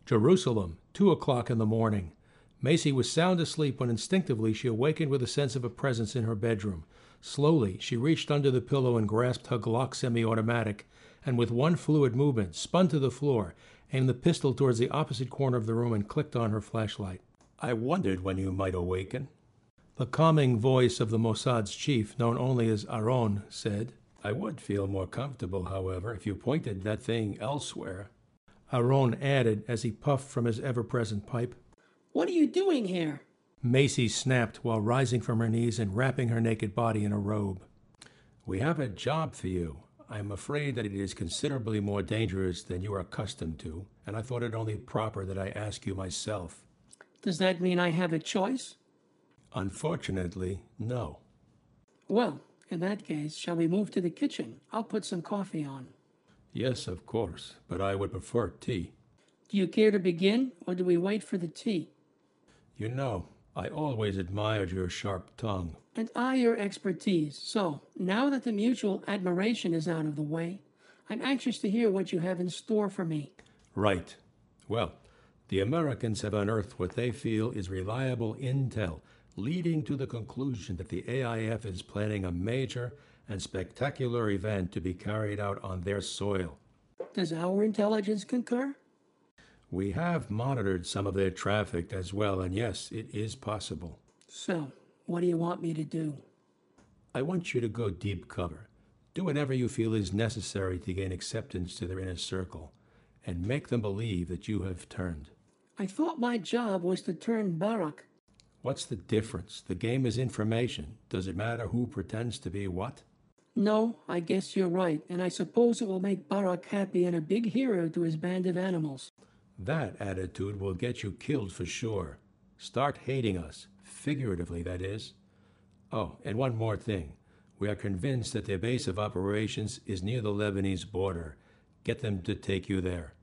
Jerusalem, 2 o'clock in the morning. Macy was sound asleep when instinctively she awakened with a sense of a presence in her bedroom. Slowly, she reached under the pillow and grasped her Glock semi-automatic, and with one fluid movement, spun to the floor, aimed the pistol towards the opposite corner of the room, and clicked on her flashlight. "I wondered when you might awaken." The calming voice of the Mossad's chief, known only as Aron, said, "I would feel more comfortable, however, if you pointed that thing elsewhere." Aron added as he puffed from his ever-present pipe, "What are you doing here?" Macy snapped while rising from her knees and wrapping her naked body in a robe. "We have a job for you. I am afraid that it is considerably more dangerous than you are accustomed to, and I thought it only proper that I ask you myself." "Does that mean I have a choice?" "Unfortunately, no." "Well, in that case, shall we move to the kitchen? I'll put some coffee on." "Yes, of course, but I would prefer tea." "Do you care to begin, or do we wait for the tea?" "You know, I always admired your sharp tongue." "And I your expertise. So, now that the mutual admiration is out of the way, I'm anxious to hear what you have in store for me." "Right. Well, the Americans have unearthed what they feel is reliable intel, leading to the conclusion that the AIF is planning a major and spectacular event to be carried out on their soil. Does our intelligence concur?" We have monitored some of their traffic as well, and yes, it is possible." "So, what do you want me to do?" "I want you to go deep cover. Do whatever you feel is necessary to gain acceptance to their inner circle, and make them believe that you have turned." "I thought my job was to turn Barak." "What's the difference? The game is information. Does it matter who pretends to be what?" "No, I guess you're right, and I suppose it will make Barak happy and a big hero to his band of animals." "That attitude will get you killed for sure. Start hating us, figuratively, that is. Oh, and one more thing. We are convinced that their base of operations is near the Lebanese border. Get them to take you there."